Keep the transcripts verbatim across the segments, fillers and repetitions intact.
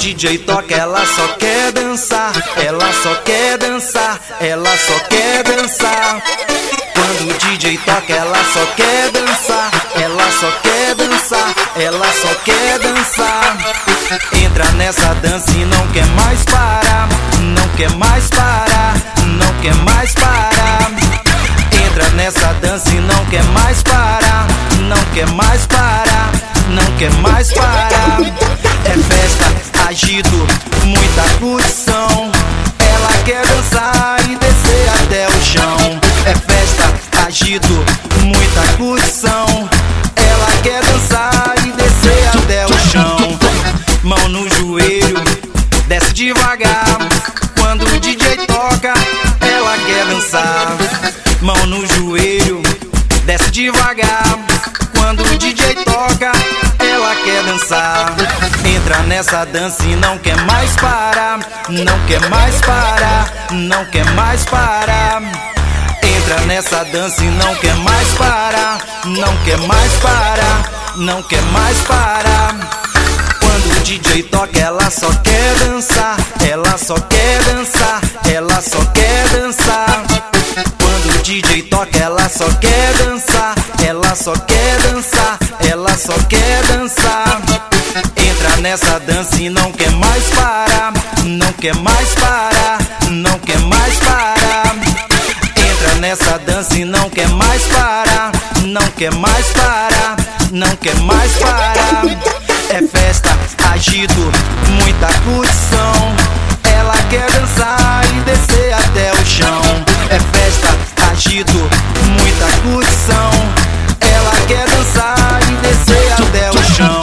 D J toca, ela só quer dançar, ela só quer dançar, ela só quer dançar. Quando o D J toca, ela só quer dançar, ela só quer dançar, ela só quer dançar. Entra nessa dança e não quer mais parar, não quer mais parar, não quer mais parar. Entra nessa dança e não quer mais parar, não quer mais parar, não quer mais parar. É festa, agito, muita curtição. Ela quer dançar e descer até o chão. É festa, agito, muita curtição. Ela quer dançar e descer até o chão. Mão no joelho, desce devagar. Quando o D J toca, ela quer dançar. Mão no joelho, desce devagar. Quando o D J toca, ela quer dançar. Entra nessa dança e não quer mais parar, não quer mais parar, não quer mais parar. Entra nessa dança e não quer mais parar, não quer mais parar, não quer mais parar. Quando o D J toca, ela só quer dançar, ela só quer dançar, ela só quer dançar. Quando o D J toca, ela só quer dançar, ela só quer dançar, ela só quer dançar. Entra nessa dança e não quer mais parar, não quer mais parar, não quer mais parar. Entra nessa dança e não quer mais parar, não quer mais parar, não quer mais parar. É festa, agito, muita curtição. Ela quer dançar e descer até o chão. É festa, agito, muita curtição. Ela quer dançar e descer até o chão.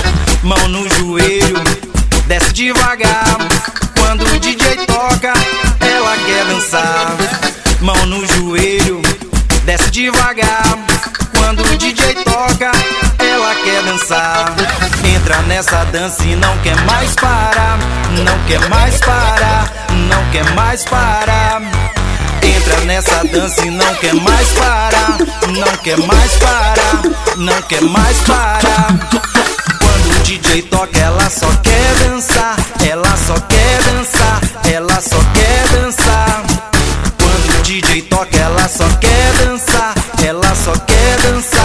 Mão no joelho, desce devagar. Quando o D J toca, ela quer dançar. Mão no joelho, desce devagar. Quando o D J toca, ela quer dançar. Entra nessa dança e não quer mais parar, não quer mais parar, não quer mais parar. Entra nessa dança e não quer mais parar, não quer mais parar, não quer mais parar. Quando o D J toca, ela só quer dançar, ela só quer dançar, ela só quer dançar. Quando o D J toca, ela só quer dançar, ela só quer dançar.